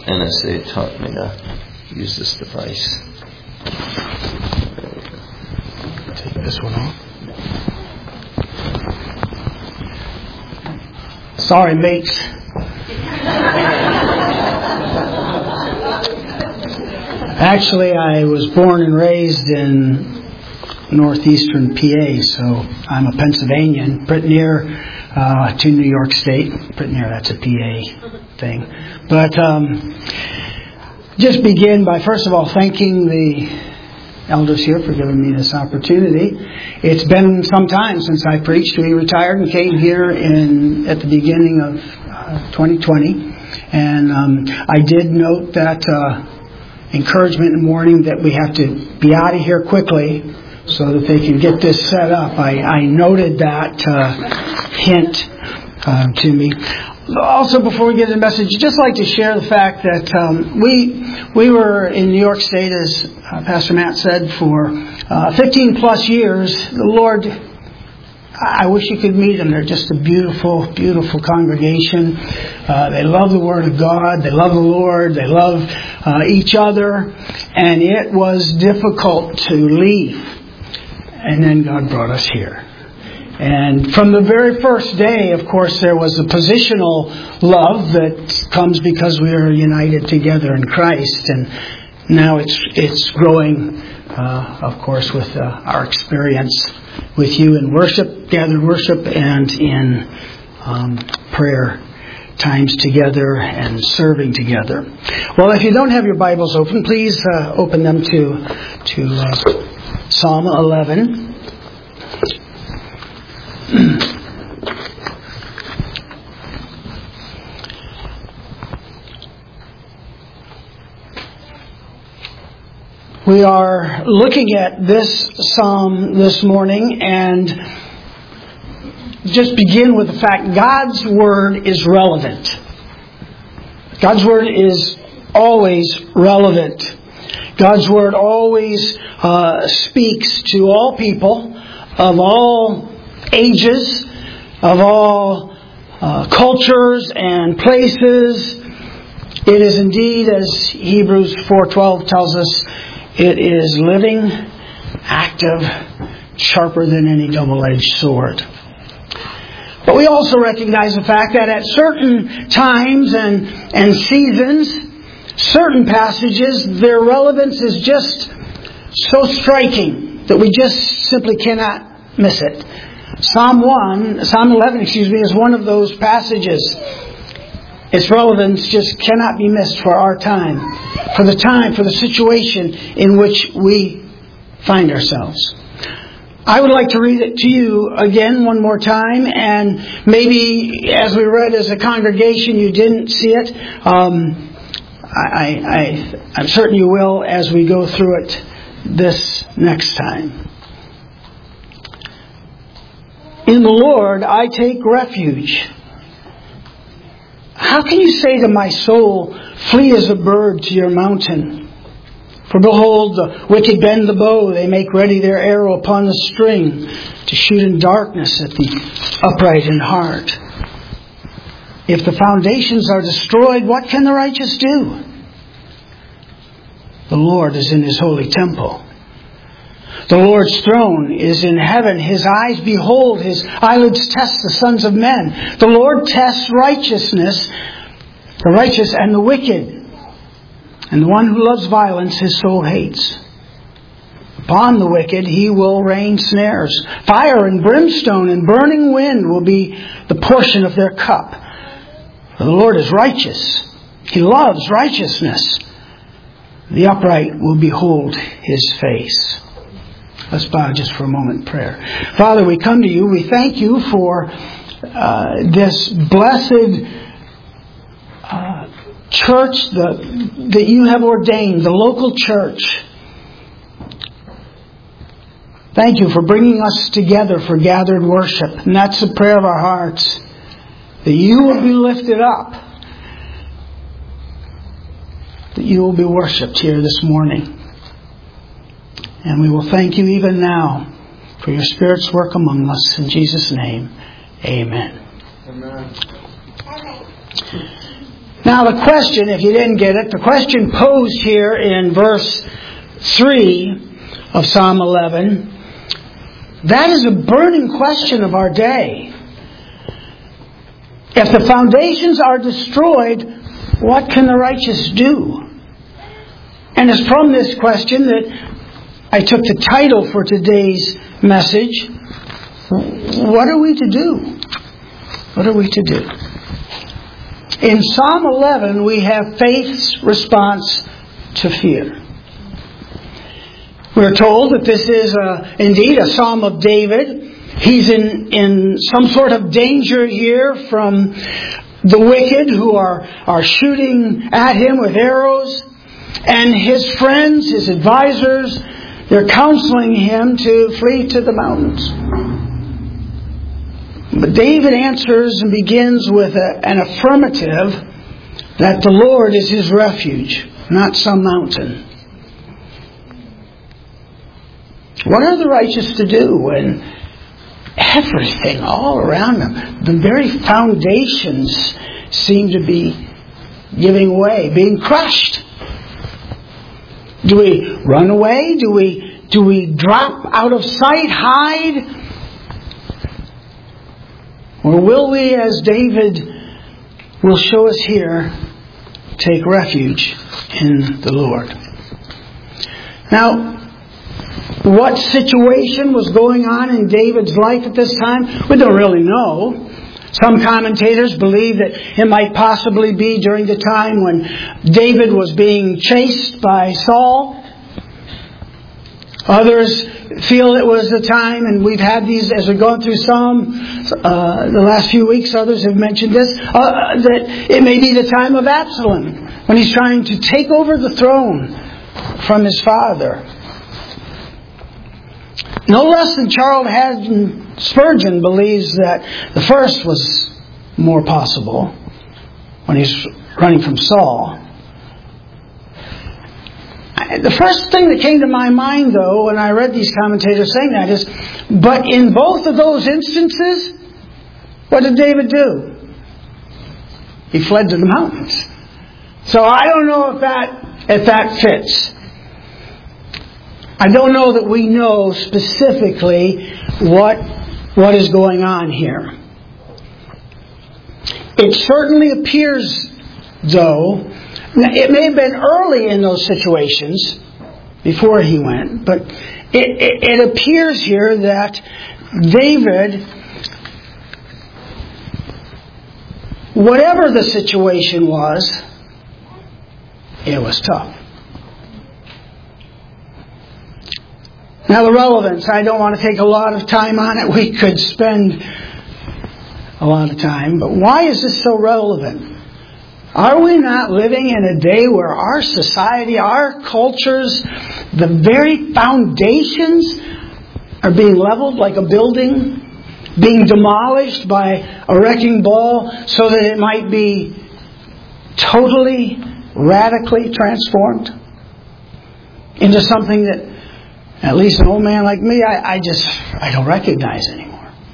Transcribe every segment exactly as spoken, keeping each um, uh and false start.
N S A taught me to use this device. Take this one off. Sorry, mates. Actually, I was born and raised in northeastern P A, so I'm a Pennsylvanian, pretty near uh, to New York State. Pretty near, that's a P A thing. But um, just begin by, first of all, thanking the elders here for giving me this opportunity. It's been some time since I preached. We retired and came here in at the beginning of uh, twenty twenty. And um, I did note that uh, encouragement in the morning that we have to be out of here quickly so that they can get this set up. I, I noted that uh, hint uh, to me. Also, before we get to the message, I'd just like to share the fact that um, we we were in New York State, as uh, Pastor Matt said, for uh, fifteen plus years. The Lord, I wish you could meet them. They're just a beautiful, beautiful congregation. Uh, they love the Word of God. They love the Lord. They love uh, each other. And it was difficult to leave. And then God brought us here. And from the very first day, of course, there was a positional love that comes because we are united together in Christ. And now it's it's growing, uh, of course, with uh, our experience with you in worship, gathered worship, and in um, prayer times together and serving together. Well, if you don't have your Bibles open, please uh, open them to to uh, Psalm eleven. We are looking at this psalm this morning and just begin with the fact God's Word is relevant. God's Word is always relevant. God's Word always uh, speaks to all people of all ages, of all uh, cultures and places. It is indeed, as Hebrews four twelve tells us, it is living, active, sharper than any double-edged sword. But we also recognize the fact that at certain times and, and seasons, certain passages, their relevance is just so striking that we just simply cannot miss it. Psalm one, Psalm eleven, excuse me, is one of those passages. Its relevance just cannot be missed for our time, for the time, for the situation in which we find ourselves. I would like to read it to you again one more time, and maybe as we read as a congregation you didn't see it. Um, I, I, I'm certain you will as we go through it this next time. In the Lord I take refuge. How can you say to my soul, flee as a bird to your mountain? For behold, the wicked bend the bow, they make ready their arrow upon the string, to shoot in darkness at the upright in heart. If the foundations are destroyed, what can the righteous do? The Lord is in His holy temple. The Lord's throne is in heaven. His eyes behold, His eyelids test the sons of men. The Lord tests righteousness, the righteous and the wicked. And the one who loves violence, his soul hates. Upon the wicked He will rain snares. Fire and brimstone and burning wind will be the portion of their cup. For the Lord is righteous. He loves righteousness. The upright will behold His face. Let's bow just for a moment in prayer. Father, we come to You. We thank You for uh, this blessed uh, church the, that You have ordained, the local church. Thank You for bringing us together for gathered worship. And that's the prayer of our hearts. That You will be lifted up. That You will be worshipped here this morning. And we will thank You even now for Your Spirit's work among us. In Jesus' name, amen. Amen. Now the question, if you didn't get it, the question posed here in verse three of Psalm eleven, that is a burning question of our day. If the foundations are destroyed, what can the righteous do? And it's from this question that I took the title for today's message. What are we to do? What are we to do? In Psalm eleven, we have faith's response to fear. We're told that this is a, indeed a Psalm of David. He's in, in some sort of danger here from the wicked who are, are shooting at him with arrows. And his friends, his advisors, they're counseling him to flee to the mountains. But David answers and begins with a, an affirmative that the Lord is his refuge, not some mountain. What are the righteous to do when everything all around them, the very foundations, seem to be giving way, being crushed? Do we run away? Do we do we drop out of sight, hide? Or will we, as David will show us here, take refuge in the Lord? Now, what situation was going on in David's life at this time? We don't really know. Some commentators believe that it might possibly be during the time when David was being chased by Saul. Others feel it was the time, and we've had these as we've gone through Psalm uh, the last few weeks. Others have mentioned this, uh, that it may be the time of Absalom, when he's trying to take over the throne from his father. No less than Charles Haddon Spurgeon believes that the first was more possible when he's running from Saul. The first thing that came to my mind, though, when I read these commentators saying that is, but in both of those instances, what did David do? He fled to the mountains. So I don't know if that if that fits. I don't know that we know specifically what what is going on here. It certainly appears, though, it may have been early in those situations before he went, but it, it, it appears here that David, whatever the situation was, it was tough. Now the relevance, I don't want to take a lot of time on it. We could spend a lot of time. But why is this so relevant? Are we not living in a day where our society, our cultures, the very foundations are being leveled like a building, being demolished by a wrecking ball so that it might be totally, radically transformed into something that at least an old man like me, I, I just, I don't recognize anymore.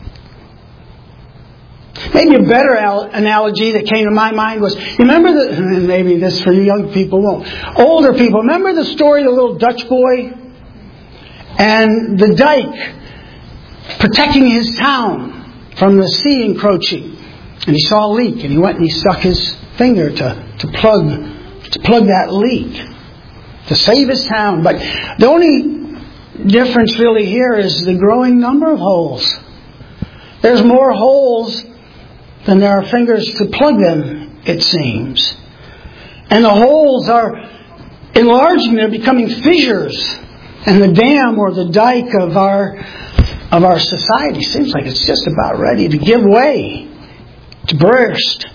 Maybe a better al- analogy that came to my mind was, you remember the, and maybe this for you young people won't, older people, remember the story of the little Dutch boy? And the dike protecting his town from the sea encroaching. And he saw a leak, and he went and he stuck his finger to, to plug, to plug that leak, to save his town. But the only difference really here is the growing number of holes. There's more holes than there are fingers to plug them, it seems. And the holes are enlarging, they're becoming fissures. And the dam or the dike of our of our society seems like it's just about ready to give way, to burst.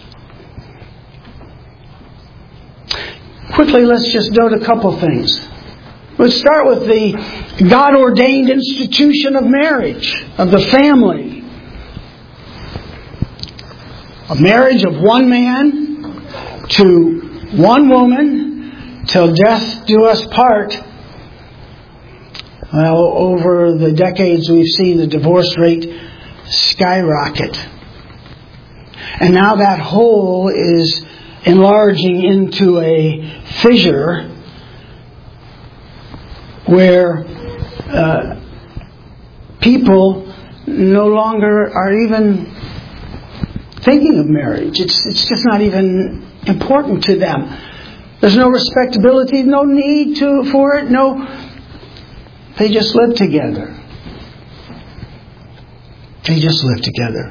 Quickly, let's just note a couple things. Let's start with the God-ordained institution of marriage, of the family. A marriage of one man to one woman till death do us part. Well, over the decades we've seen the divorce rate skyrocket. And now that hole is enlarging into a fissure where uh, people no longer are even thinking of marriage. It's, it's just not even important to them. There's no respectability, no need to for it, no. They just live together. They just live together.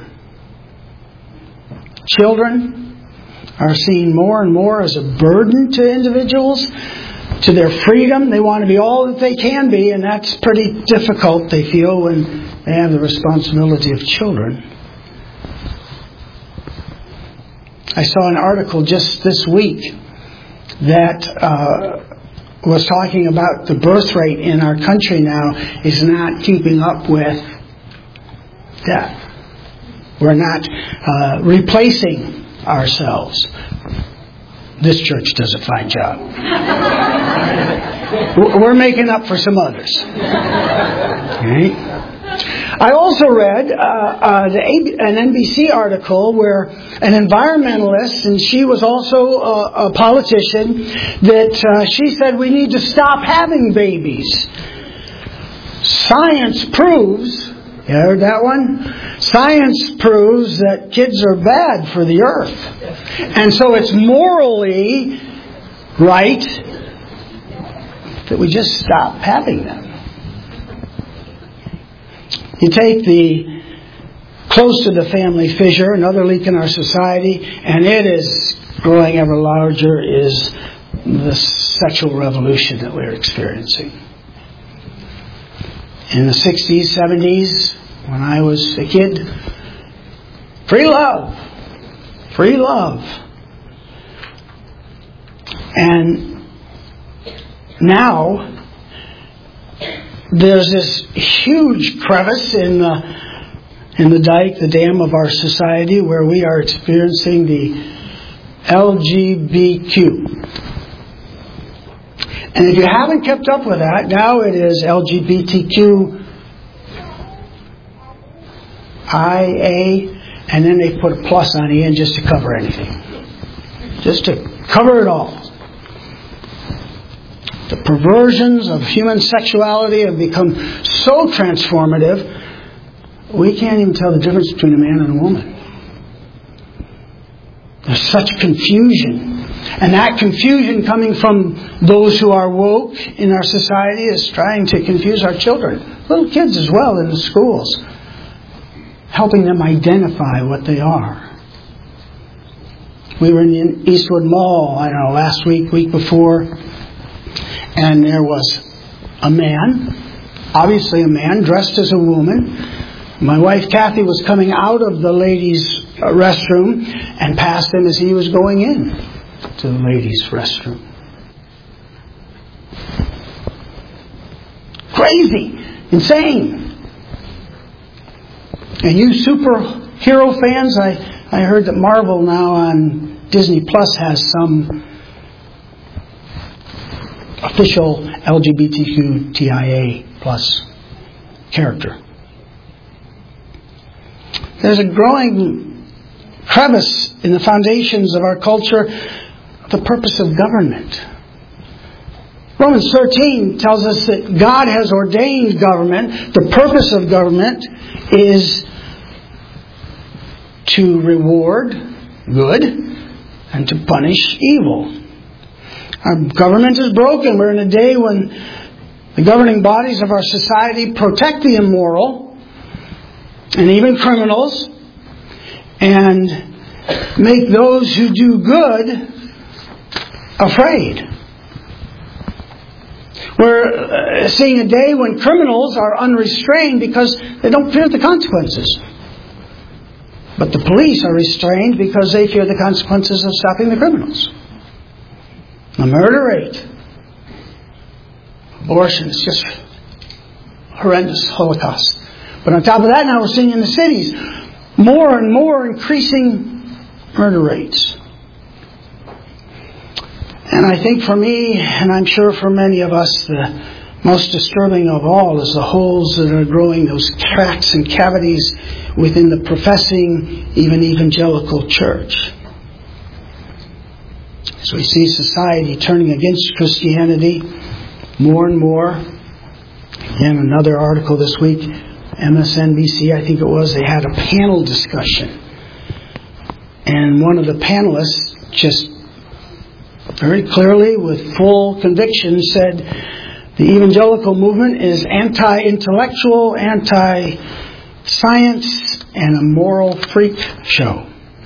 Children are seen more and more as a burden to individuals, to their freedom. They want to be all that they can be, and that's pretty difficult, they feel, when they have the responsibility of children. I saw an article just this week that uh, was talking about the birth rate in our country now is not keeping up with death. We're not uh, replacing ourselves. This church does a fine job. We're making up for some others. Okay. I also read uh, uh, the A- an N B C article where an environmentalist, and she was also a, a politician, that uh, she said we need to stop having babies. Science proves, you heard that one? Science proves that kids are bad for the earth. And so it's morally right that we just stop having them. You take the close to the family fissure, another leak in our society, and it is growing ever larger, is the sexual revolution that we're experiencing. In the sixties, seventies, when I was a kid, free love, free love. And now, there's this huge crevice in the in the dike, the dam of our society, where we are experiencing the L G B T Q. And if you haven't kept up with that, now it is L G B T Q I A, and then they put a plus on the end just to cover anything. Just to cover it all. The perversions of human sexuality have become so transformative, we can't even tell the difference between a man and a woman. There's such confusion. And that confusion coming from those who are woke in our society is trying to confuse our children. Little kids as well in the schools. Helping them identify what they are. We were in the Eastwood Mall, I don't know, last week, week before. And there was a man, obviously a man, dressed as a woman. My wife Kathy was coming out of the ladies' restroom and passed him as he was going in to the ladies' restroom. Crazy, insane. And you superhero fans, I, I heard that Marvel now on Disney Plus has some official L G B T Q T I A plus character. There's a growing crevice in the foundations of our culture, the purpose of government. Romans thirteen tells us that God has ordained government. The purpose of government is to reward good and to punish evil. Our government is broken. We're in a day when the governing bodies of our society protect the immoral and even criminals and make those who do good afraid. We're seeing a day when criminals are unrestrained because they don't fear the consequences. But the police are restrained because they fear the consequences of stopping the criminals. The murder rate, abortion, is just horrendous holocaust. But on top of that, now we're seeing in the cities more and more increasing murder rates. And I think for me, and I'm sure for many of us, the most disturbing of all is the holes that are growing, those cracks and cavities within the professing, even evangelical church. As we see society turning against Christianity more and more. Again, another article this week, M S N B C, I think it was, they had a panel discussion. And one of the panelists just very clearly, with full conviction, said the evangelical movement is anti-intellectual, anti-science, and a moral freak show.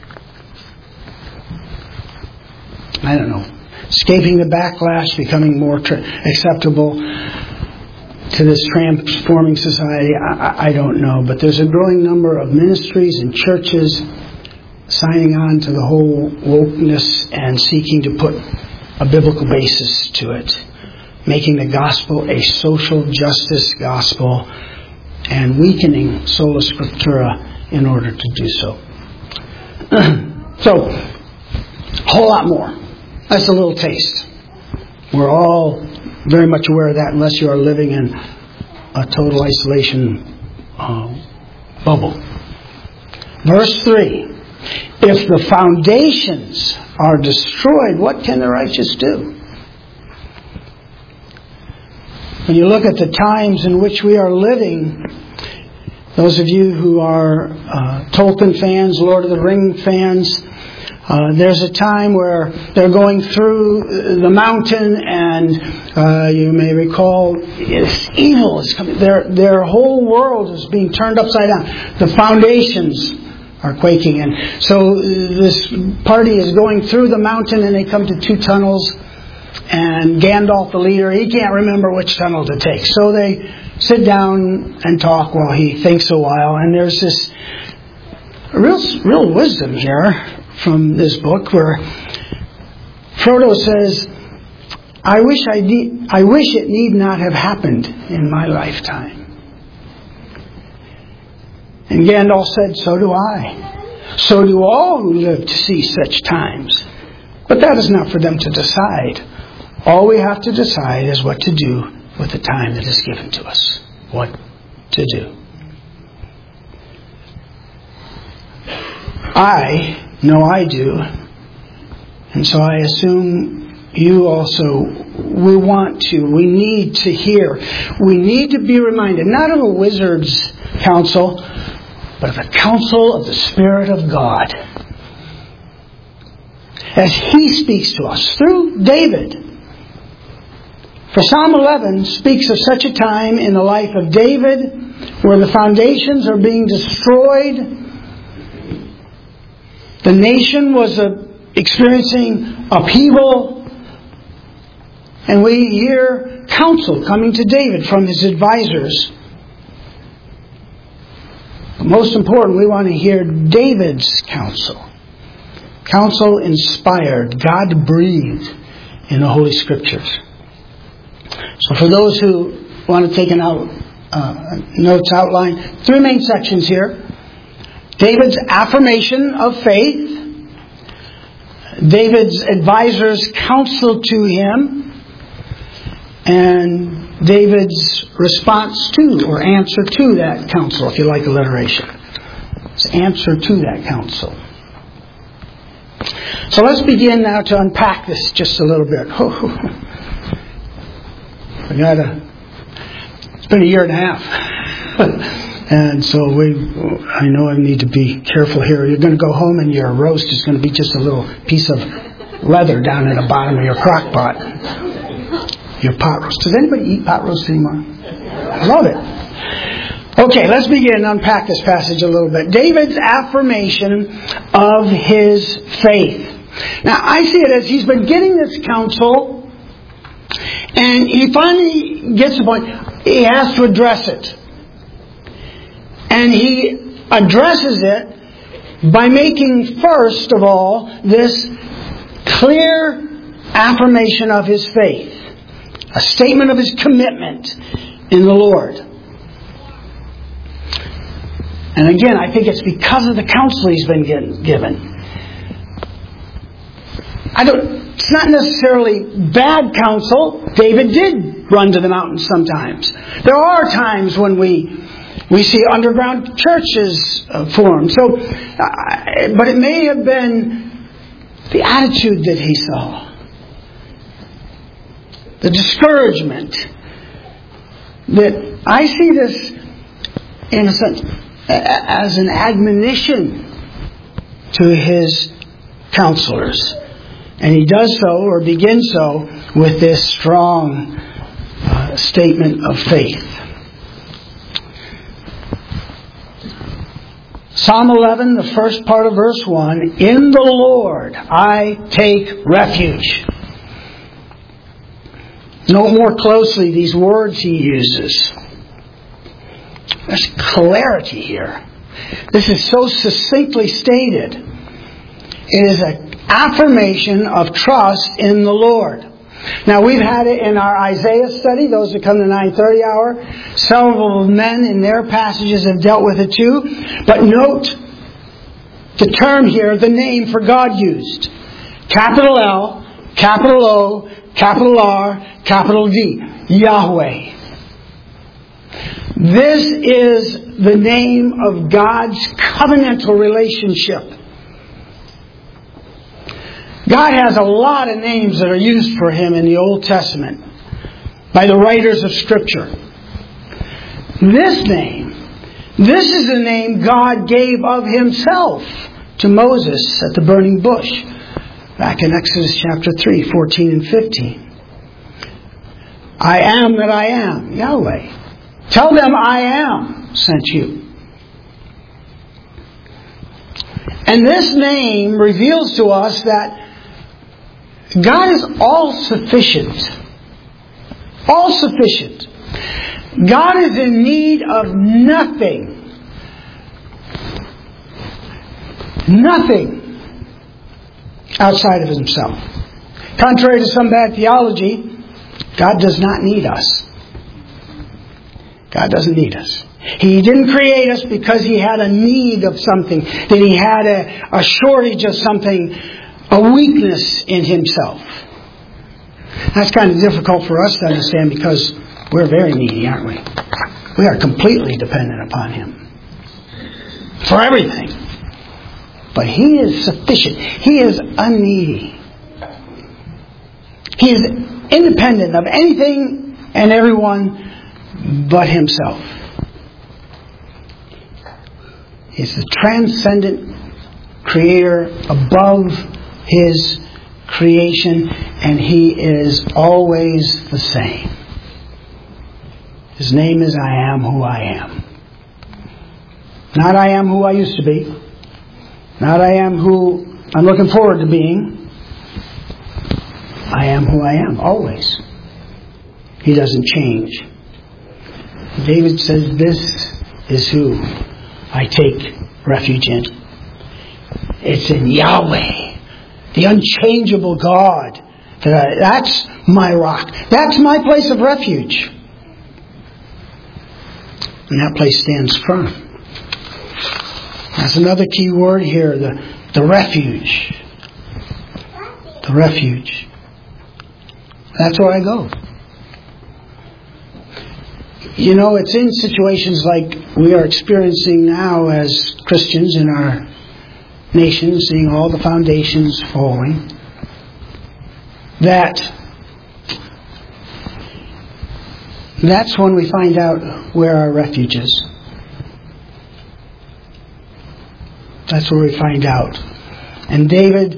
I don't know. Escaping the backlash, becoming more tra- acceptable to this transforming society, I, I don't know. But there's a growing number of ministries and churches signing on to the whole wokeness and seeking to put a biblical basis to it, making the gospel a social justice gospel and weakening sola scriptura in order to do so. So, a whole lot more. That's a little taste. We're all very much aware of that unless you are living in a total isolation uh, bubble. Verse three. If the foundations are destroyed, what can the righteous do? When you look at the times in which we are living, those of you who are uh, Tolkien fans, Lord of the Ring fans, uh, there's a time where they're going through the mountain, and uh, you may recall it's evil is coming. Their their whole world is being turned upside down. The foundations are quaking. And so this party is going through the mountain, and they come to two tunnels, and Gandalf, the leader, he can't remember which tunnel to take. So they sit down and talk while he thinks a while, and there's this real, real wisdom here from this book where Frodo says, I wish I, de- I wish it need not have happened in my lifetime. And Gandalf said, so do I. So do all who live to see such times. But that is not for them to decide. All we have to decide is what to do with the time that is given to us. What to do. I know I do. And so I assume you also, we want to, we need to hear. We need to be reminded, not of a wizard's counsel, but of the counsel of the Spirit of God. As He speaks to us through David. For Psalm eleven speaks of such a time in the life of David where the foundations are being destroyed. The nation was uh, experiencing upheaval. And we hear counsel coming to David from his advisors. Most important, we want to hear David's counsel. Counsel inspired, God-breathed in the Holy Scriptures. So for those who want to take an out, uh, notes outline, three main sections here. David's affirmation of faith. David's advisors' counsel to him. And David's response to, or answer to that counsel, if you like alliteration. It's answer to that counsel. So let's begin now to unpack this just a little bit. I gotta, it's been a year and a half. And so we, I know I need to be careful here. You're going to go home and your roast is going to be just a little piece of leather down at the bottom of your crock pot. Your pot roast. Does anybody eat pot roast anymore? I love it. Okay, let's begin and unpack this passage a little bit. David's affirmation of his faith. Now, I see it as he's been getting this counsel, and he finally gets to the point, he has to address it. And he addresses it by making, first of all, this clear affirmation of his faith. A statement of his commitment in the Lord. And again, I think it's because of the counsel he's been given. I don't, it's not necessarily bad counsel. David did run to the mountains sometimes. There are times when we we see underground churches uh, form. So, uh, but it may have been the attitude that he saw. the discouragement, that I see this in a sense as an admonition to his counselors. And he does so, or begins so, with this strong uh, statement of faith. Psalm eleven, the first part of verse one, in the Lord I take refuge. Note more closely these words he uses. There's clarity here. This is so succinctly stated. It is an affirmation of trust in the Lord. Now, we've had it in our Isaiah study, those that come to nine thirty hour. Several men in their passages have dealt with it too. But note the term here, the name for God used. Capital L, capital O, capital R, capital D. Yahweh. This is the name of God's covenantal relationship. God has a lot of names that are used for Him in the Old Testament by the writers of Scripture. This name, this is the name God gave of Himself to Moses at the burning bush, back in Exodus chapter three, fourteen and fifteen. I am that I am, Yahweh. Tell them I am sent you. And this name reveals to us that God is all-sufficient. All-sufficient. God is in need of nothing. Nothing outside of Himself. Contrary to some bad theology, God does not need us. God doesn't need us. He didn't create us because He had a need of something, that He had a, a shortage of something, a weakness in Himself. That's kind of difficult for us to understand because we're very needy, aren't we? We are completely dependent upon Him for everything. But He is sufficient. He is unneedy. He is independent of anything and everyone but Himself. He's the transcendent Creator above His creation, and He is always the same. His name is I am who I am. Not I am who I used to be. Not I am who I'm looking forward to being. I am who I am, always. He doesn't change. David says, this is who I take refuge in. It's in Yahweh, the unchangeable God. That I, that's my rock. That's my place of refuge. And that place stands firm. That's another key word here, the, the refuge. The refuge. That's where I go. You know, it's in situations like we are experiencing now as Christians in our nation, seeing all the foundations falling, that that's when we find out where our refuge is. That's where we find out. And David,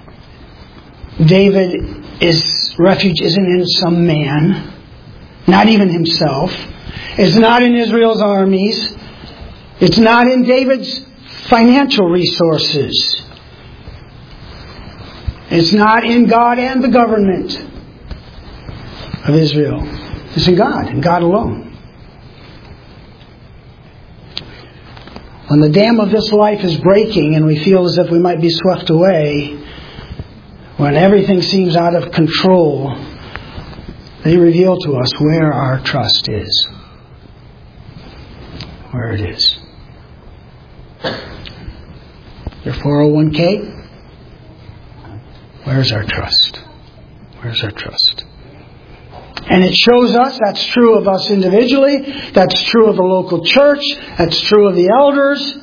David, his refuge isn't in some man, not even himself. It's not in Israel's armies. It's not in David's financial resources. It's not in God and the government of Israel. It's in God, and God alone. When the dam of this life is breaking and we feel as if we might be swept away, when everything seems out of control, they reveal to us where our trust is. Where it is. Your four oh one k? Where's our trust? Where's our trust? And it shows us, that's true of us individually, that's true of the local church, that's true of the elders.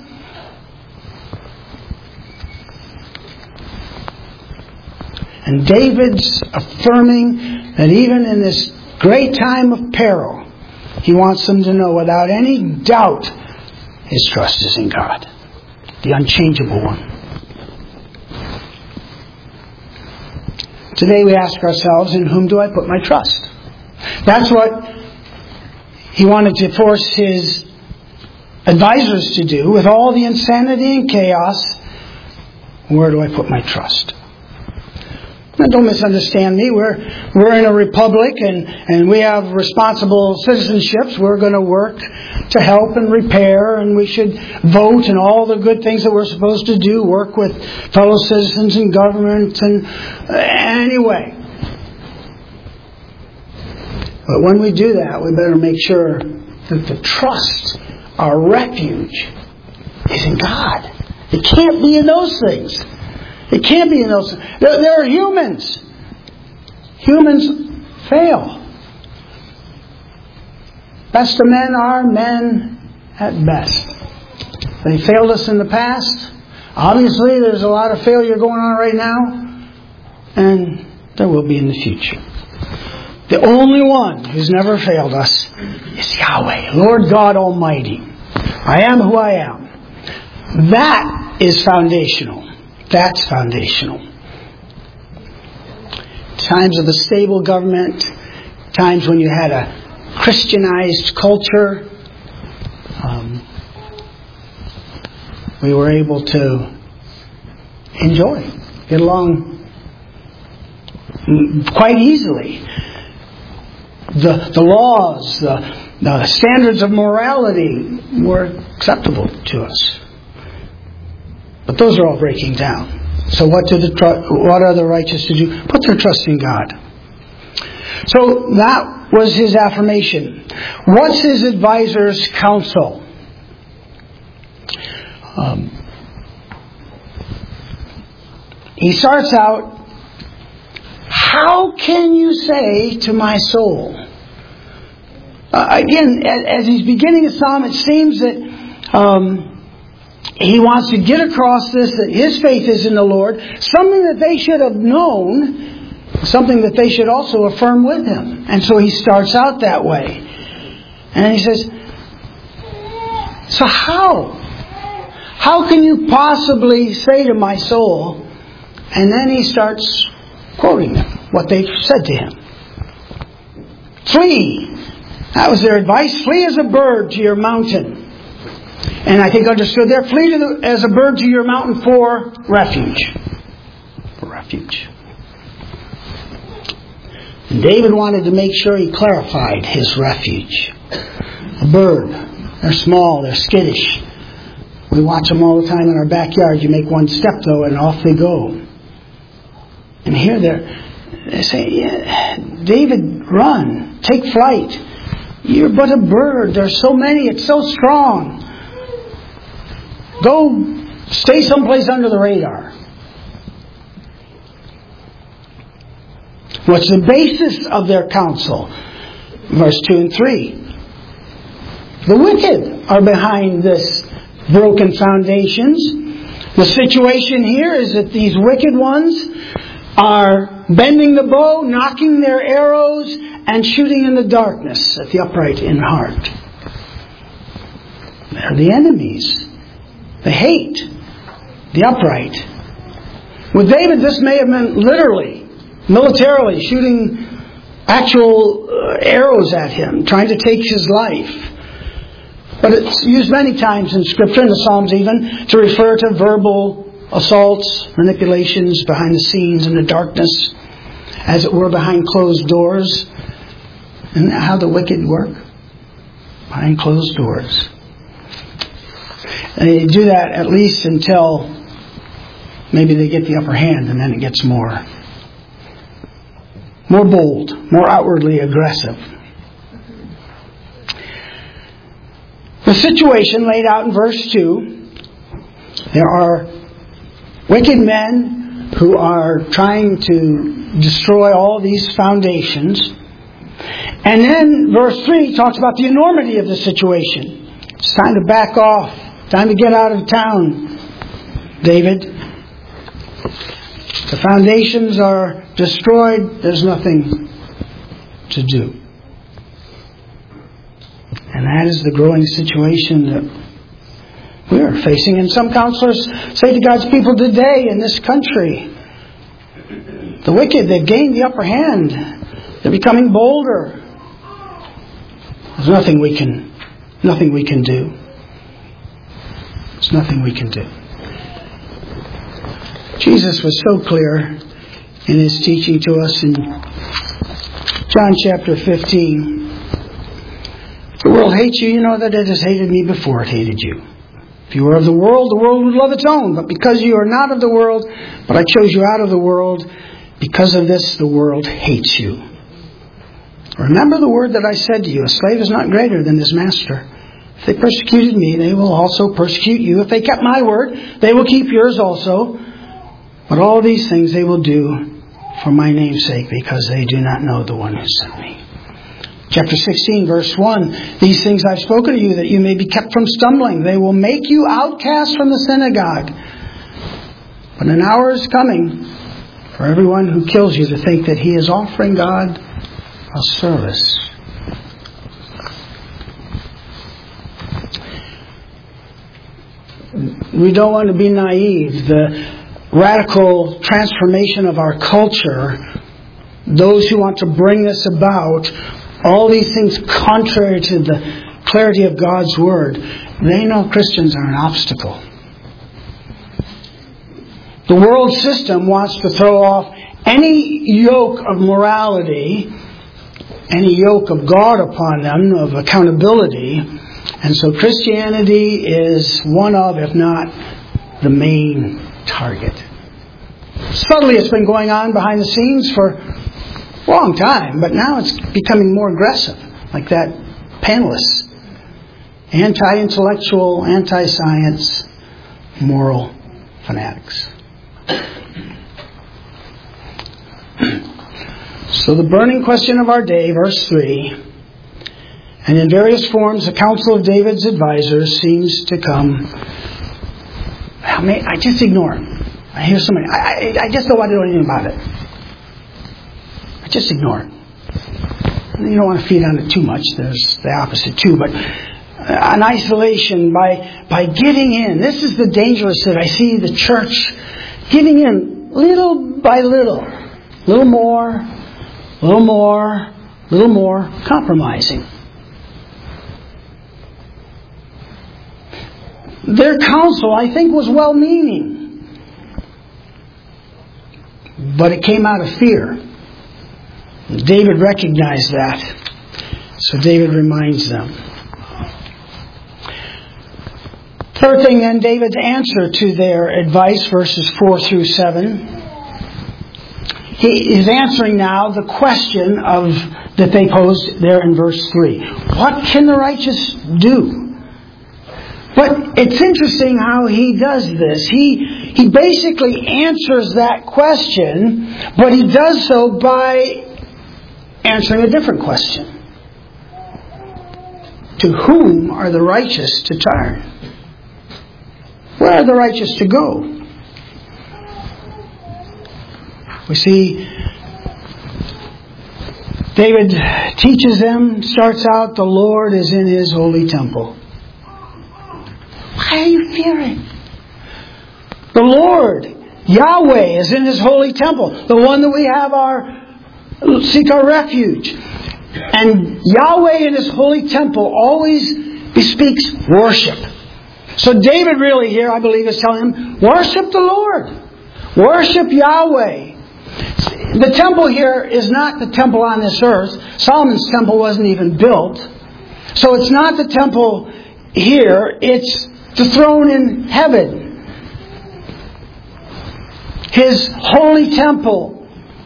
And David's affirming that even in this great time of peril, he wants them to know without any doubt his trust is in God, the unchangeable one. Today we ask ourselves, in whom do I put my trust? That's what he wanted to force his advisors to do with all the insanity and chaos. Where do I put my trust? Now, don't misunderstand me. We're we're in a republic and, and we have responsible citizenships. We're going to work to help and repair, and we should vote and all the good things that we're supposed to do, work with fellow citizens and government and uh, anyway. But when we do that, we better make sure that the trust, our refuge, is in God. It can't be in those things. It can't be in those things. There, there are humans. Humans fail. Best of men are men at best. They failed us in the past. Obviously, there's a lot of failure going on right now. And there will be in the future. The only one who's never failed us is Yahweh, Lord God Almighty. I am who I am. That is foundational. That's foundational. Times of a stable government, times when you had a Christianized culture, um, we were able to enjoy, get along quite easily. The, the laws, the, the standards of morality were acceptable to us. But those are all breaking down. So what do the what are the righteous to do? Put their trust in God. So that was his affirmation. What's his advisor's counsel? Um, he starts out, how can you say to my soul? Uh, again, as he's beginning a psalm, it seems that um, he wants to get across this, that his faith is in the Lord, something that they should have known, something that they should also affirm with him. And so he starts out that way. And he says, so how? How can you possibly say to my soul? And then he starts quoting them, what they've said to him. Flee. That was their advice. Flee as a bird to your mountain. And I think understood there, flee to the, as a bird to your mountain for refuge. For refuge. And David wanted to make sure he clarified his refuge. A bird. They're small, they're skittish. We watch them all the time in our backyard. You make one step though and off they go. And here they're, they say, yeah, David, run, take flight. You're but a bird. There's so many, it's so strong. Go stay someplace under the radar. What's the basis of their counsel? Verse two and three. The wicked are behind this broken foundations. The situation here is that these wicked ones are bending the bow, knocking their arrows, and shooting in the darkness at the upright in heart. They're the enemies. They hate the upright. With David, this may have meant literally, militarily, shooting actual uh, arrows at him, trying to take his life. But it's used many times in Scripture, in the Psalms even, to refer to verbal assaults, manipulations behind the scenes in the darkness, as it were behind closed doors. And how the wicked work? Behind closed doors. And they do that at least until maybe they get the upper hand, and then it gets more, more bold, more outwardly aggressive. The situation laid out in verse two, there are wicked men who are trying to destroy all these foundations. And then verse three talks about the enormity of the situation. It's time to back off. Time to get out of town, David. The foundations are destroyed. There's nothing to do. And that is the growing situation that we are facing. And some counselors say to God's people today in this country, the wicked, they've gained the upper hand. They're becoming bolder. There's nothing we can, nothing we can do. There's nothing we can do. Jesus was so clear in His teaching to us in John chapter fifteen. The world hates you, you know that it has hated me before it hated you. If you were of the world, the world would love its own. But because you are not of the world, but I chose you out of the world, because of this the world hates you. Remember the word that I said to you, a slave is not greater than his master. If they persecuted me, they will also persecute you. If they kept my word, they will keep yours also. But all these things they will do for my name's sake, because they do not know the one who sent me. Chapter sixteen, verse one, these things I've spoken to you, that you may be kept from stumbling. They will make you outcasts from the synagogue. But an hour is coming for everyone who kills you to think that he is offering God a service. We don't want to be naive. The radical transformation of our culture, those who want to bring this about, all these things contrary to the clarity of God's Word, they know Christians are an obstacle. The world system wants to throw off any yoke of morality, any yoke of God upon them, of accountability. And so Christianity is one of, if not the main target. Subtly it's been going on behind the scenes for a long time, but now it's becoming more aggressive, like that panelist. Anti-intellectual, anti-science, moral fanatics. So the burning question of our day, verse three, and in various forms the counsel of David's advisors seems to come. I, mean, I just ignore it. I hear somebody, I, I, I just don't want to do anything about it. I just ignore it. You don't want to feed on it too much. There's the opposite too. But an isolation by by giving in. This is the dangerous that I see the church giving in little by little. Little more, little more, little more, compromising. Their counsel, I think, was well-meaning. But it came out of fear. David recognized that. So David reminds them. Third thing then, David's answer to their advice, verses four through seven. He is answering now the question of that they posed there in verse three. What can the righteous do? But it's interesting how he does this. He he basically answers that question, but he does so by answering a different question. To whom are the righteous to turn? Where are the righteous to go? We see David teaches them, starts out, the Lord is in His holy temple. Why are you fearing? The Lord, Yahweh, is in His holy temple. The one that we have our, seek our refuge. And Yahweh in His holy temple always bespeaks worship. So David really here, I believe, is telling him, worship the Lord. Worship Yahweh. The temple here is not the temple on this earth. Solomon's temple wasn't even built. So it's not the temple here. It's the throne in heaven. His holy temple.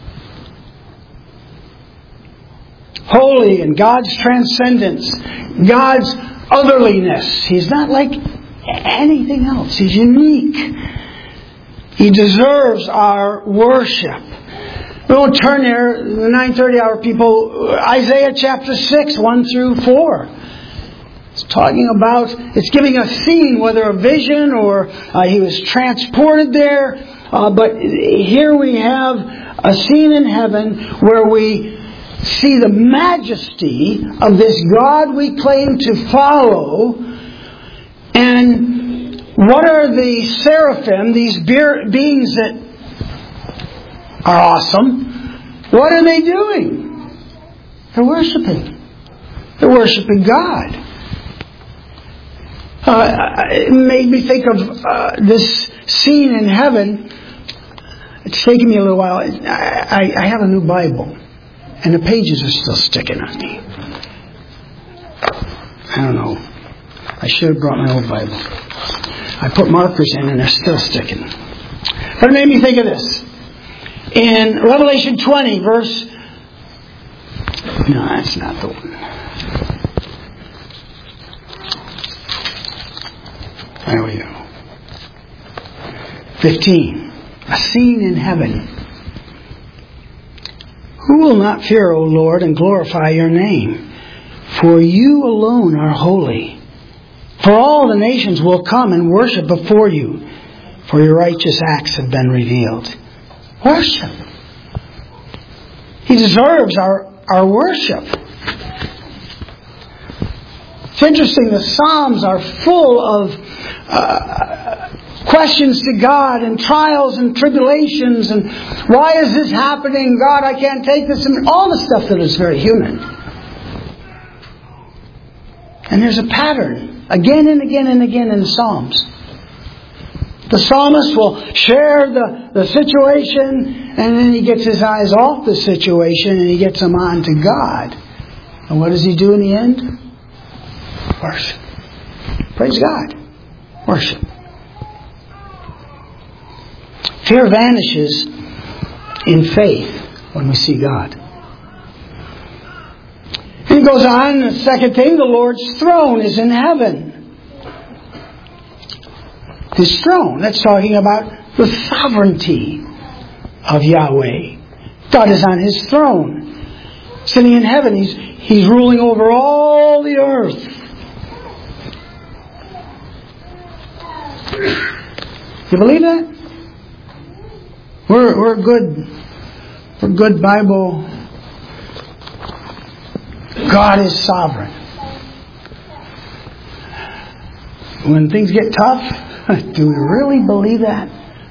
Holy in God's transcendence. God's otherliness. He's not like anything else. He's unique. He deserves our worship. We won't turn there. The nine thirty hour people, Isaiah chapter six, one through four. It's talking about, it's giving a scene, whether a vision or uh, he was transported there. Uh, but here we have a scene in heaven where we see the majesty of this God we claim to follow. And what are the seraphim, these beings that are awesome? What are they doing? They're worshiping. They're worshiping God. Uh, it made me think of uh, this scene in heaven. It's taken me a little while. I, I, I have a new Bible, and the pages are still sticking on me. I don't know. I should have brought my old Bible. I put markers in, and they're still sticking. But it made me think of this. In Revelation twenty, verse... No, that's not the one. There we go. fifteen. A scene in heaven. Who will not fear, O Lord, and glorify your name? For you alone are holy. For all the nations will come and worship before you, for your righteous acts have been revealed. Worship. He deserves our, our worship. It's interesting, the Psalms are full of uh, questions to God and trials and tribulations and why is this happening? God, I can't take this. And all the stuff that is very human. And there's a pattern again and again and again in the Psalms. The psalmist will share the, the situation, and then he gets his eyes off the situation and he gets them on to God. And what does he do in the end? Worship. Praise God. Worship. Fear vanishes in faith when we see God. And he goes on, the second thing, the Lord's throne is in heaven. His throne, that's talking about the sovereignty of Yahweh. God is on His throne, sitting in heaven. He's, he's ruling over all the earth. You believe that? We're we're good. We're good Bible. God is sovereign. When things get tough, do we really believe that?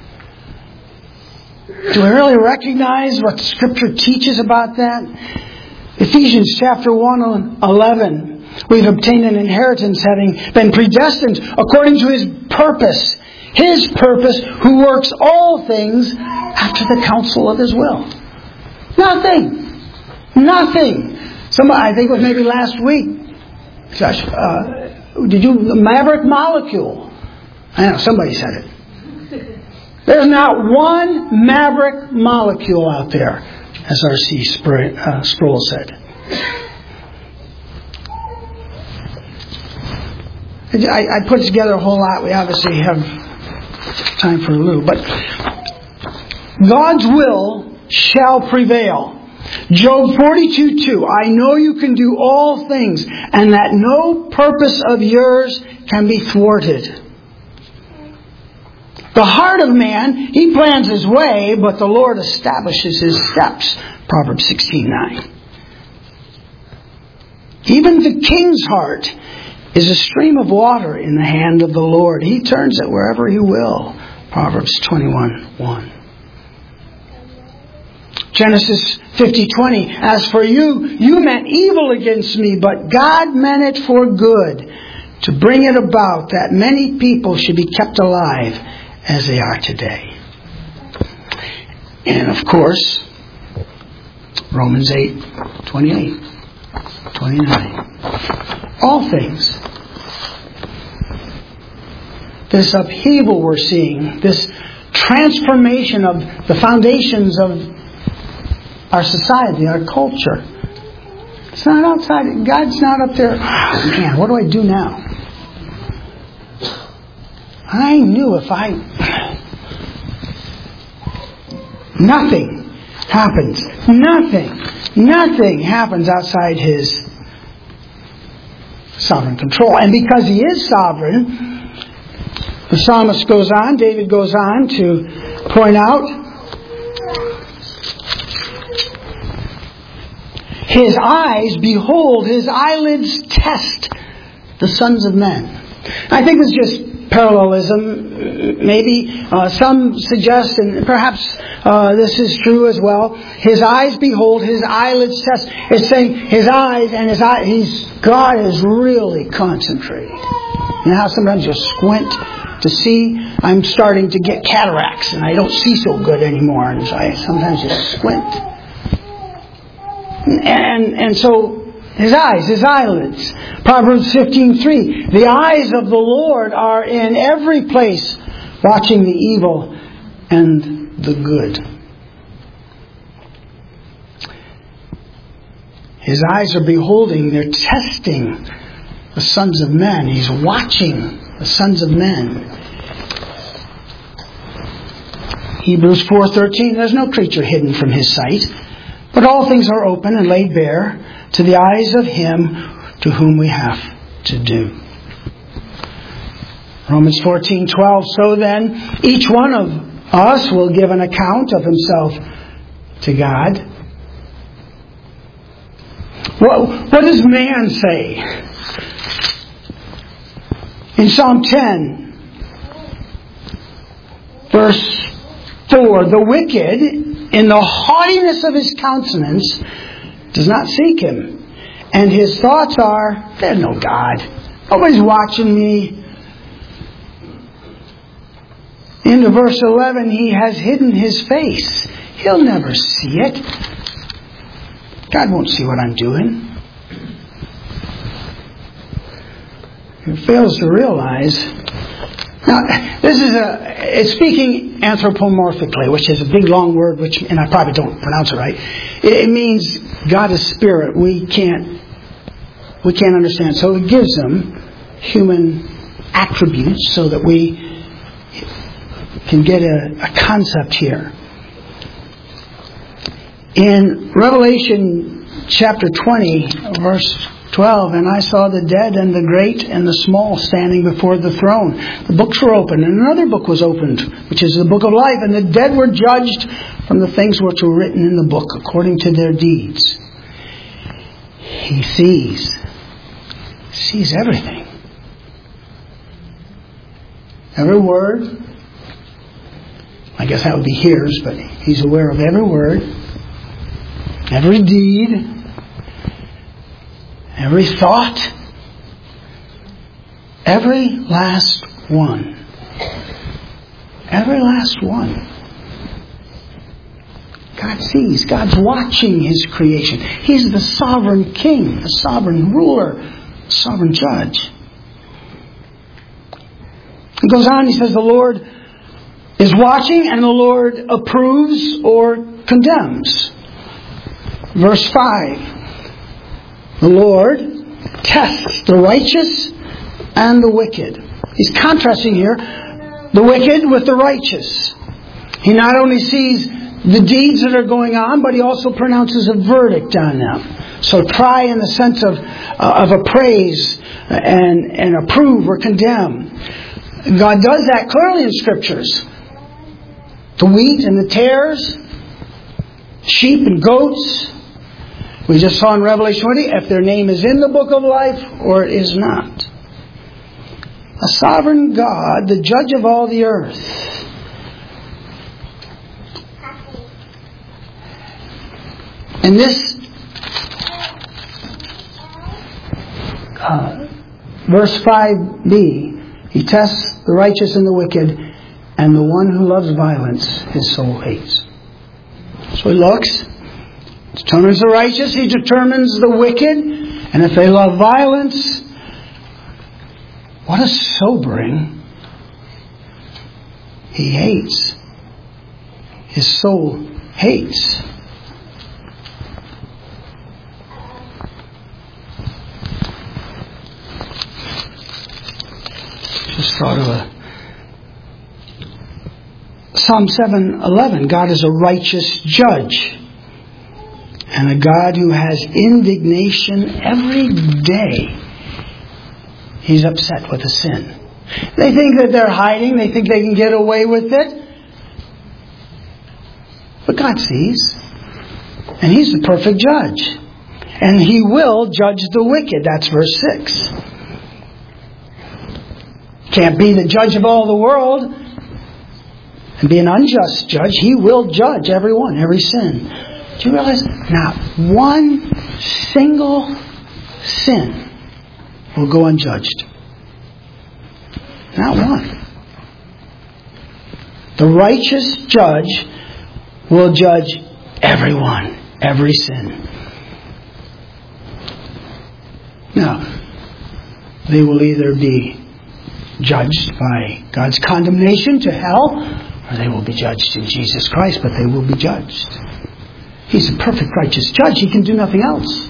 Do we really recognize what the Scripture teaches about that? Ephesians chapter one, eleven. We've obtained an inheritance having been predestined according to His purpose. His purpose, who works all things after the counsel of His will. Nothing. Nothing. Somebody, I think it was maybe last week. Josh, uh, did you, Maverick Molecule? I know, somebody said it. There's not one Maverick Molecule out there, as R C Sproul said. I, I put together a whole lot. We obviously have time for a little, but God's will shall prevail. Job forty-two two. I know you can do all things, and that no purpose of yours can be thwarted. The heart of man, he plans his way, but the Lord establishes his steps. Proverbs sixteen nine. Even the king's heart is a stream of water in the hand of the Lord. He turns it wherever He will. Proverbs twenty-one one. Genesis fifty twenty. As for you, you meant evil against me, but God meant it for good, to bring it about that many people should be kept alive as they are today. And of course, Romans eight twenty-eight, twenty-nine. All things. This upheaval we're seeing, this transformation of the foundations of our society, our culture. It's not outside. God's not up there. Oh, man, what do I do now? I knew if I... Nothing happens. Nothing. Nothing happens outside His sovereign control. And because He is sovereign, the psalmist goes on, David goes on to point out, His eyes behold, his eyelids test the sons of men. I think it's just parallelism, maybe. Uh, some suggest, and perhaps uh, this is true as well, his eyes behold, his eyelids test. It's saying his eyes and his eye, he's, God is really concentrating. You know how sometimes you squint to see? I'm starting to get cataracts and I don't see so good anymore. And so I sometimes just squint. And, and, and so his eyes, his eyelids. Proverbs fifteen three. The eyes of the Lord are in every place, watching the evil and the good. His eyes are beholding, they're testing the sons of men. He's watching the sons of men. Hebrews four thirteen. There's no creature hidden from his sight, but all things are open and laid bare to the eyes of him to whom we have to do. Romans fourteen twelve. So then, each one of us will give an account of himself to God. What, what does man say? In Psalm ten, verse four, the wicked, in the haughtiness of his countenance, does not seek him. And his thoughts are, there's no God. Nobody's watching me. Into verse eleven, he has hidden his face. He'll never see it. God won't see what I'm doing. He fails to realize. Now, this is a, it's speaking anthropomorphically, which is a big long word, which, and I probably don't pronounce it right. It, it means God is spirit. We can't, we can't understand. So it gives them human attributes so that we can get a, a concept here. In Revelation chapter twenty, verse twelve, and I saw the dead and the great and the small standing before the throne. The books were opened, and another book was opened, which is the book of life, and the dead were judged from the things which were written in the book according to their deeds. He sees, sees everything. Every word. I guess that would be hears, but he's aware of every word, every deed, every thought, every last one. Every last one. God sees. God's watching His creation. He's the sovereign king, the sovereign ruler, the sovereign judge. He goes on, he says, the Lord is watching and the Lord approves or condemns. Verse five. The Lord tests the righteous and the wicked. He's contrasting here the wicked with the righteous. He not only sees the deeds that are going on, but He also pronounces a verdict on them. So try in the sense of uh, of appraise and, and approve or condemn. God does that clearly in Scriptures. The wheat and the tares, sheep and goats. We just saw in Revelation twenty, if their name is in the book of life or it is not. A sovereign God, the judge of all the earth. And this uh, verse five b, He tests the righteous and the wicked, and the one who loves violence, his soul hates. So He looks, determines the righteous, He determines the wicked, and if they love violence, what a sobering, He hates. His soul hates. Just thought of a Psalm seven eleven. God is a righteous judge. And a God who has indignation every day. He's upset with a sin. They think that they're hiding. They think they can get away with it. But God sees. And He's the perfect judge. And He will judge the wicked. That's verse six. Can't be the judge of all the world and be an unjust judge. He will judge everyone, every sin. Do you realize not one single sin will go unjudged? Not one. The righteous judge will judge everyone, every sin. Now, they will either be judged by God's condemnation to hell, or they will be judged in Jesus Christ, but they will be judged. He's a perfect righteous judge. He can do nothing else.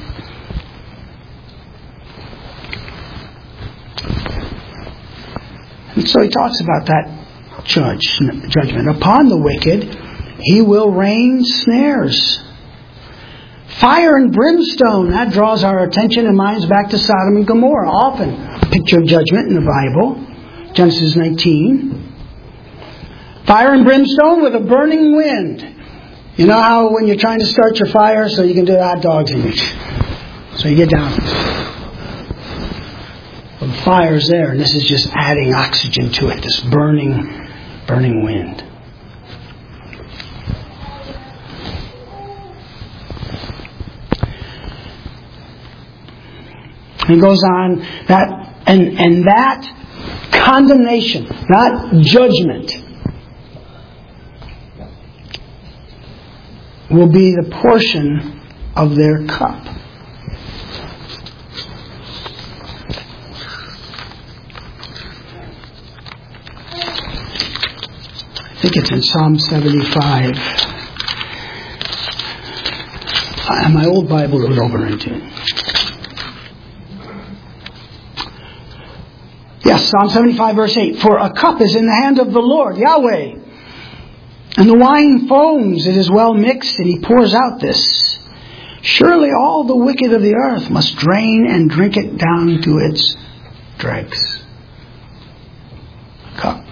And so he talks about that judge, judgment. Upon the wicked, He will rain snares. Fire and brimstone. That draws our attention and minds back to Sodom and Gomorrah. Often a picture of judgment in the Bible. Genesis nineteen. Fire and brimstone with a burning wind. You know how when you're trying to start your fire so you can do hot dogs in it. So you get down. Well, the fire's there, and this is just adding oxygen to it. This burning, burning wind. He goes on that, and and that condemnation, not judgment, will be the portion of their cup. I think it's in Psalm seventy-five. Uh, my old Bible wrote over into it. Yes, Psalm seventy-five, verse eight. For a cup is in the hand of the Lord, Yahweh, and the wine foams, it is well mixed, and He pours out this. Surely all the wicked of the earth must drain and drink it down to its dregs. A cup.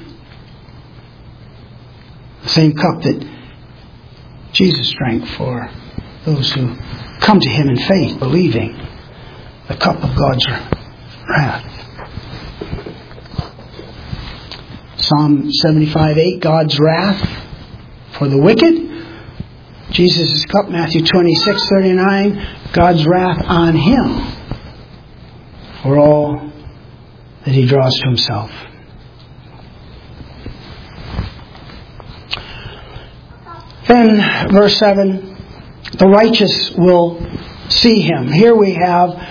The same cup that Jesus drank for those who come to Him in faith, believing. The cup of God's wrath. Psalm seventy-five, eight, God's wrath for the wicked. Jesus' cup, Matthew twenty-six, thirty-nine, God's wrath on Him for all that He draws to Himself. Then, verse seven, the righteous will see Him. Here we have,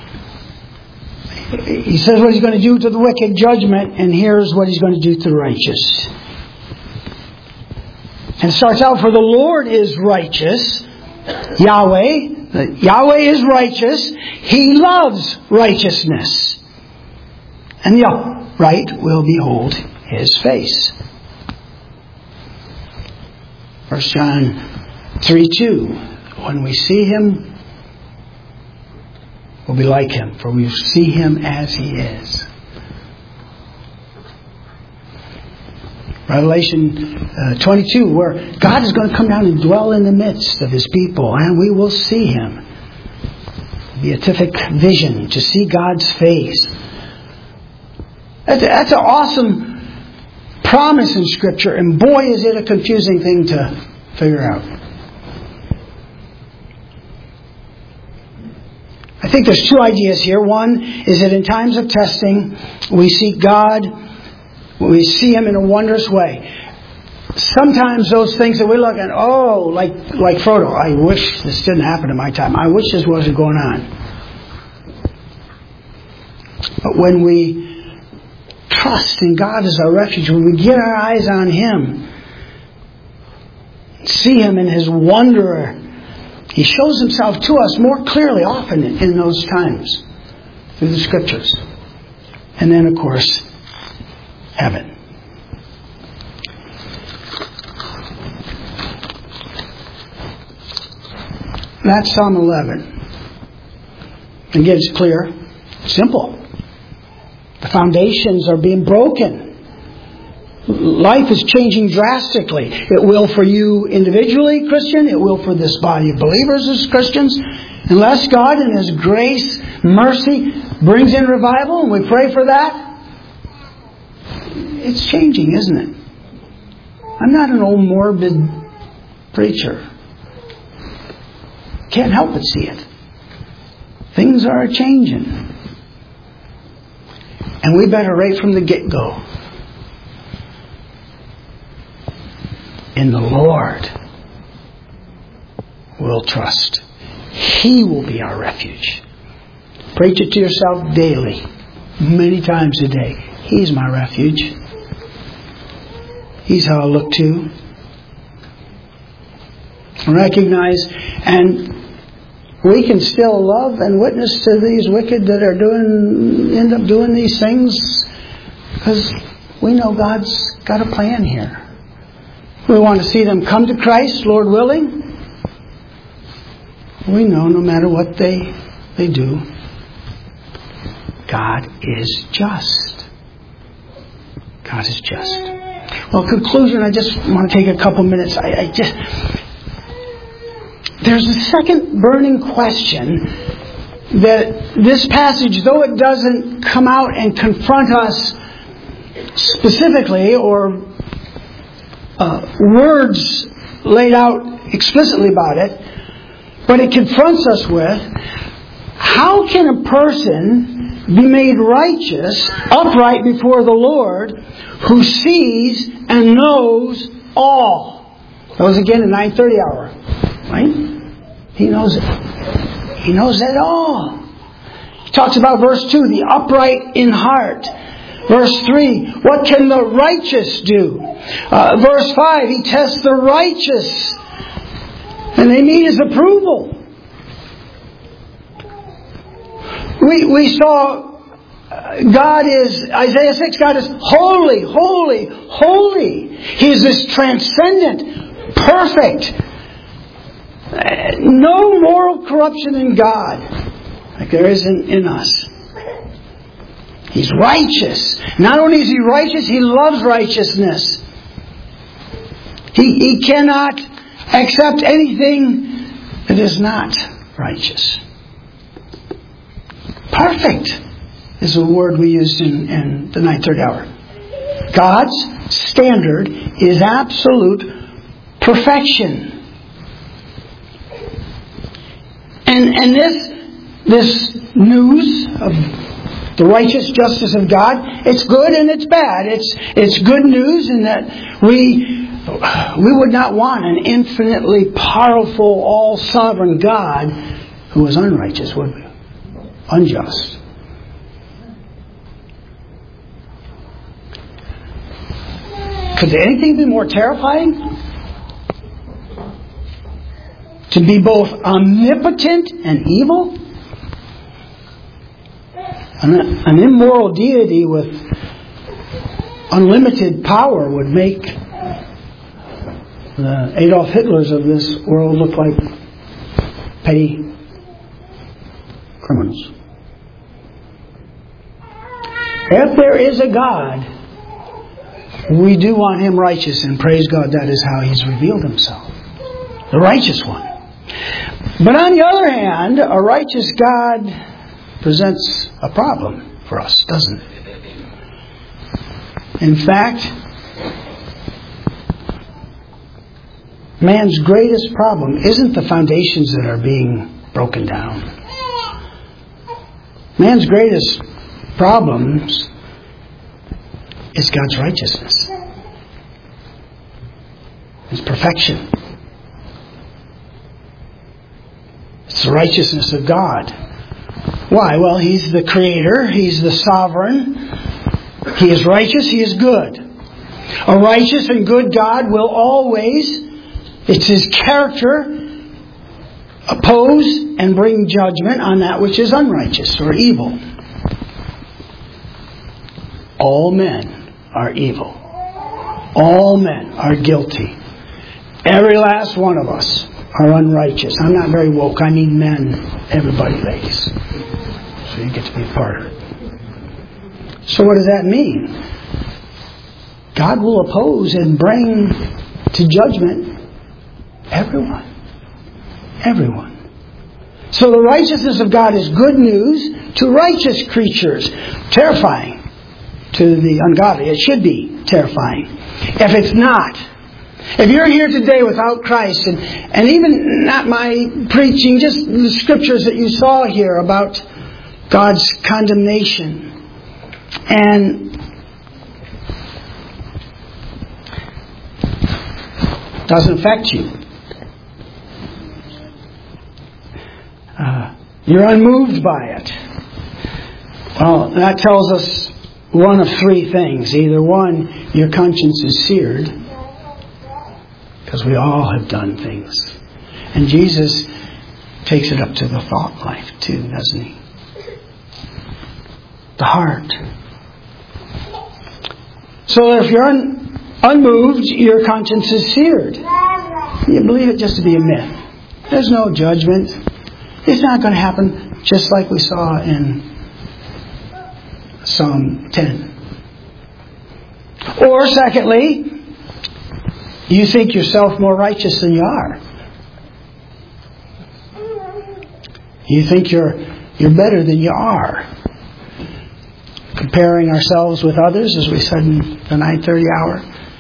He says what He's going to do to the wicked, judgment, and here's what He's going to do to the righteous. And it starts out, for the Lord is righteous. Yahweh, Yahweh is righteous. He loves righteousness. And the upright will behold His face. First John three two. When we see Him, we'll be like Him, for we see Him as He is. Revelation uh, twenty-two, where God is going to come down and dwell in the midst of His people, and we will see Him. Beatific vision, to see God's face. That's, a, that's an awesome promise in Scripture, and boy is it a confusing thing to figure out. I think there's two ideas here. One is that in times of testing, we seek God, we see Him in a wondrous way. Sometimes those things that we look at, oh, like like Frodo, I wish this didn't happen in my time. I wish this wasn't going on. But when we trust in God as our refuge, when we get our eyes on Him, see Him in His wonder, He shows Himself to us more clearly often in those times through the Scriptures. And then, of course, heaven. That's Psalm eleven. Again, it's clear, simple. The foundations are being broken. Life is changing drastically. It will for you individually, Christian. It will for this body of believers as Christians. Unless God in His grace, mercy, brings in revival, and we pray for that, it's changing, isn't it? I'm not an old morbid preacher. Can't help but see it. Things are changing. And we better, right from the get-go, in the Lord we'll trust. He will be our refuge. Preach it to yourself daily, many times a day. He's my refuge. He's how I look to. Recognize, and we can still love and witness to these wicked that are doing, end up doing these things, because we know God's got a plan here. We want to see them come to Christ, Lord willing. We know no matter what they they do, God is just. God is just. Well, conclusion, I just want to take a couple minutes. I, I just There's a second burning question that this passage, though it doesn't come out and confront us specifically or uh, words laid out explicitly about it, but it confronts us with, how can a person be made righteous, upright before the Lord, who sees and knows all? That was again the nine thirty hour. Right? He knows it. He knows it all. He talks about verse two, the upright in heart. Verse three, what can the righteous do? Uh, verse five, He tests the righteous, and they meet His approval. We we saw God is, Isaiah six, God is holy, holy, holy. He is this transcendent, perfect. No moral corruption in God like there is in, in us. He's righteous. Not only is He righteous, He loves righteousness. He, he cannot accept anything that is not righteous. Perfect is the word we used in, in the nine thirty hour. God's standard is absolute perfection. And and this this news of the righteous justice of God, it's good and it's bad. It's it's good news in that we we would not want an infinitely powerful, all-sovereign God who is unrighteous, would we? Unjust. Could anything be more terrifying? To be both omnipotent and evil? An, an immoral deity with unlimited power would make the Adolf Hitlers of this world look like petty criminals. If there is a God, we do want Him righteous, and praise God, that is how He's revealed Himself. The righteous one. But on the other hand, a righteous God presents a problem for us, doesn't it? In fact, man's greatest problem isn't the foundations that are being broken down. Man's greatest problems is God's righteousness. His perfection. It's the righteousness of God. Why? Well, He's the Creator. He's the Sovereign. He is righteous. He is good. A righteous and good God will always, it's His character, oppose and bring judgment on that which is unrighteous or evil. All men are evil. All men are guilty. Every last one of us are unrighteous. I'm not very woke. I mean men. Everybody, ladies. So you get to be a part of it. So what does that mean? God will oppose and bring to judgment everyone. Everyone. So the righteousness of God is good news to righteous creatures. Terrifying to the ungodly. It should be terrifying. If it's not, if you're here today without Christ, and, and even not my preaching, just the scriptures that you saw here about God's condemnation, and doesn't affect you. Uh, you're unmoved by it. Well, that tells us one of three things. Either one, your conscience is seared, because we all have done things. And Jesus takes it up to the thought life too, doesn't he? The heart. So if you're un- unmoved, your conscience is seared. You believe it just to be a myth. There's no judgment. It's not going to happen, just like we saw in Psalm ten. Or secondly, you think yourself more righteous than you are. You think you're you're better than you are. Comparing ourselves with others, as we said in the nine thirty hour.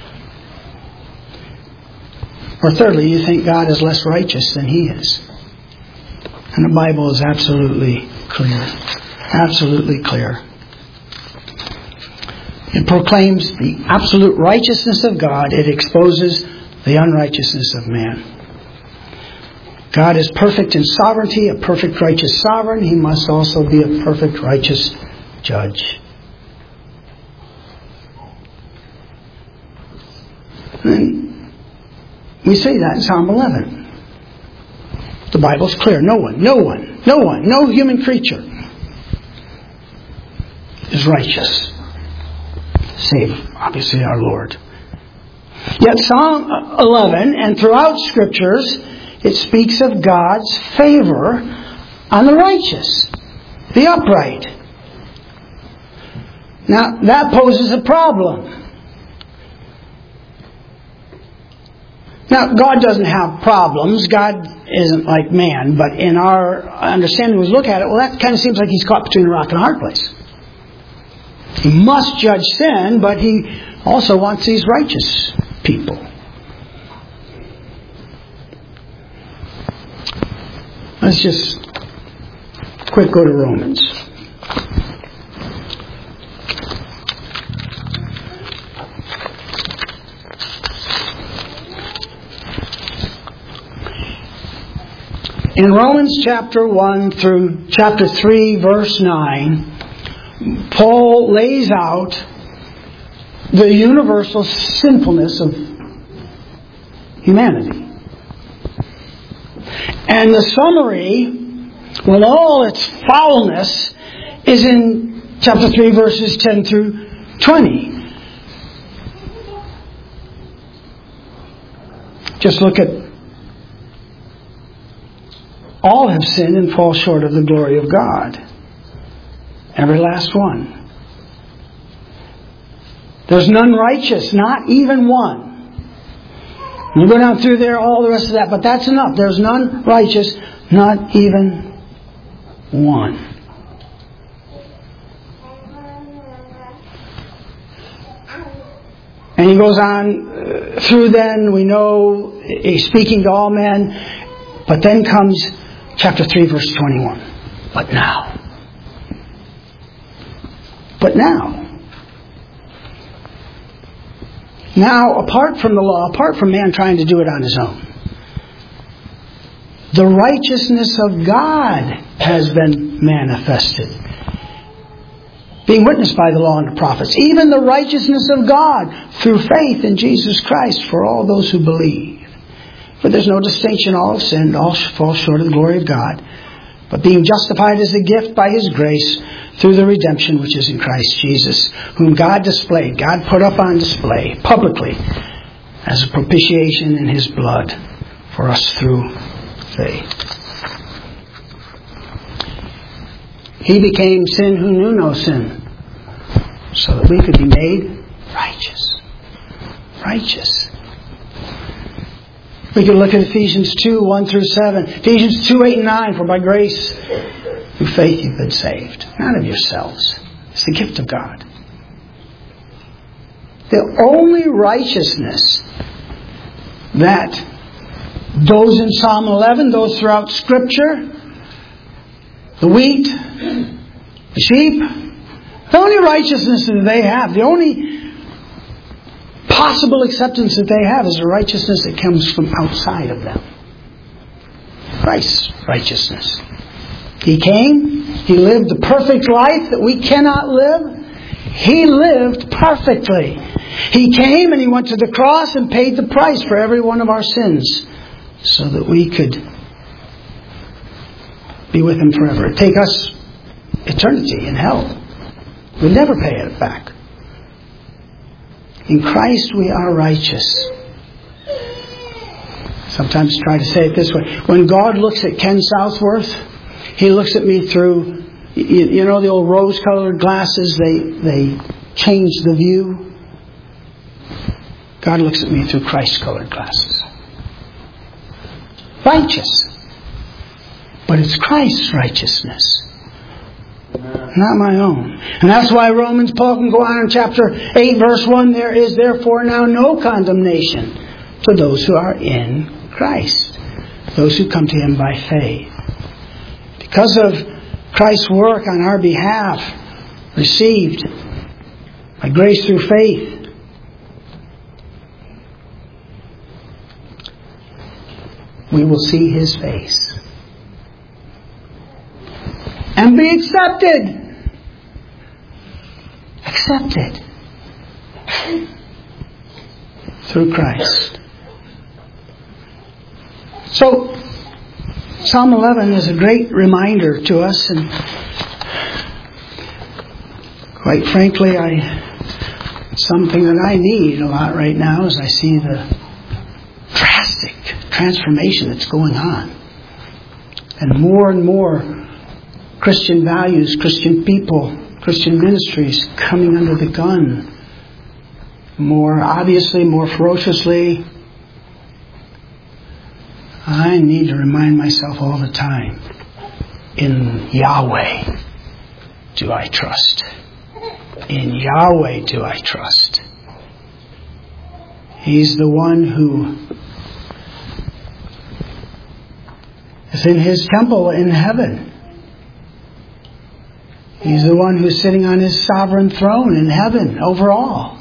Or thirdly, you think God is less righteous than He is. And the Bible is absolutely clear. Absolutely clear. It proclaims the absolute righteousness of God. It exposes the unrighteousness of man. God is perfect in sovereignty, a perfect righteous sovereign. He must also be a perfect righteous judge. And we see that in Psalm eleven. The Bible's clear. No one, no one, no one, no human creature is righteous, save, obviously, our Lord. Yet Psalm eleven, and throughout Scriptures, it speaks of God's favor on the righteous, the upright. Now, that poses a problem. Now, God doesn't have problems. God isn't like man, but in our understanding, we look at it, well, that kind of seems like He's caught between a rock and a hard place. He must judge sin, but He also wants these righteous people. Let's just quick go to Romans. In Romans chapter one through chapter three, verse nine, Paul lays out the universal sinfulness of humanity. And the summary, with all its foulness, is in chapter three, verses ten through twenty. Just look at all have sinned and fall short of the glory of God. Every last one. There's none righteous, not even one. You go down through there, all the rest of that, but that's enough. There's none righteous, not even one. And he goes on uh, through then, we know he's speaking to all men, but then comes chapter three, verse twenty-one. But now. But now. Now, apart from the law, apart from man trying to do it on his own, the righteousness of God has been manifested, being witnessed by the law and the prophets, even the righteousness of God through faith in Jesus Christ for all those who believe. For there's no distinction, all have sinned, all fall short of the glory of God, but being justified as a gift by His grace through the redemption which is in Christ Jesus, whom God displayed, God put up on display publicly as a propitiation in His blood for us through faith. He became sin who knew no sin, so that we could be made righteous. Righteous. We could look at Ephesians two, one through seven. Ephesians two, eight and nine. For by grace, through faith you've been saved. Not of yourselves. It's the gift of God. The only righteousness that those in Psalm eleven, those throughout Scripture, the wheat, the sheep, the only righteousness that they have, the only possible acceptance that they have is a righteousness that comes from outside of them. Christ's righteousness. He came, He lived the perfect life that we cannot live. He lived perfectly. He came and He went to the cross and paid the price for every one of our sins so that we could be with Him forever. It'd take us eternity in hell. We'll never pay it back. In Christ we are righteous. Sometimes try to say it this way. When God looks at Ken Southworth, He looks at me through, you, you know the old rose-colored glasses, they, they change the view. God looks at me through Christ-colored glasses. Righteous. But it's Christ's righteousness. Not my own. And that's why Romans, Paul can go on in chapter eight, verse one, there is therefore now no condemnation to those who are in Christ. Those who come to Him by faith. Because of Christ's work on our behalf, received by grace through faith, we will see His face. And be accepted. Accepted. Through Christ. So, Psalm eleven is a great reminder to us, and quite frankly, I something that I need a lot right now as I see the drastic transformation that's going on. And more and more Christian values, Christian people, Christian ministries coming under the gun. More obviously, more ferociously. I need to remind myself all the time. In Yahweh do I trust. In Yahweh do I trust. He's the one who is in His temple in heaven. He's the one who's sitting on His sovereign throne in heaven over all.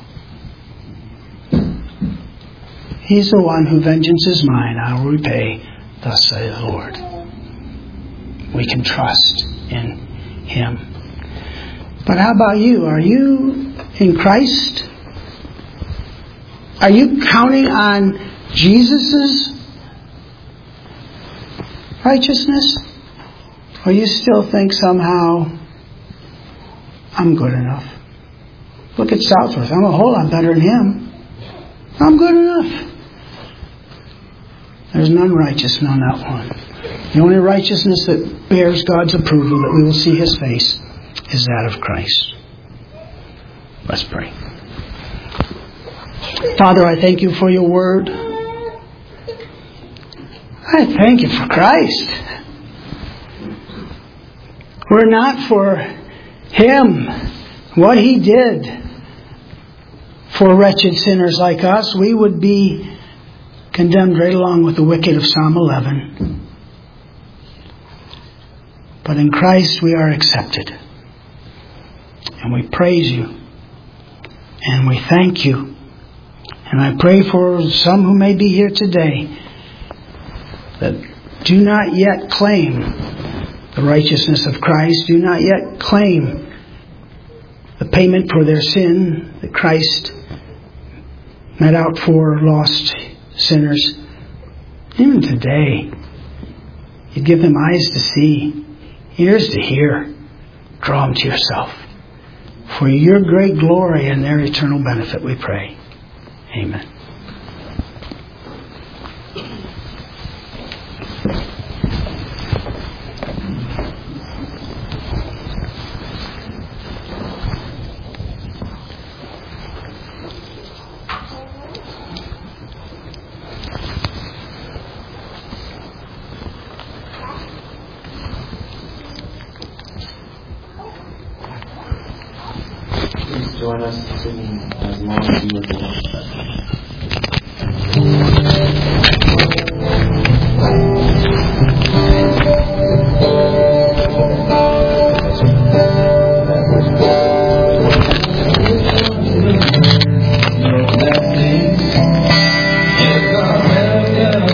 He's the one who vengeance is mine, I will repay, thus saith the Lord. We can trust in Him. But how about you? Are you in Christ? Are you counting on Jesus' righteousness? Or you still think somehow, I'm good enough? Look at Southworth. I'm a whole lot better than him. I'm good enough. There's none righteous, no, not one. The only righteousness that bears God's approval, that we will see His face, is that of Christ. Let's pray. Father, I thank You for Your word. I thank You for Christ. Were it not for Him, what He did for wretched sinners like us, we would be condemned right along with the wicked of Psalm eleven. But in Christ we are accepted. And we praise You. And we thank You. And I pray for some who may be here today that do not yet claim the righteousness of Christ, do not yet claim the payment for their sin that Christ met out for lost sinners. Even today, You give them eyes to see, ears to hear. Draw them to Yourself. For Your great glory and their eternal benefit, we pray. Amen. join us singing as long as you are born.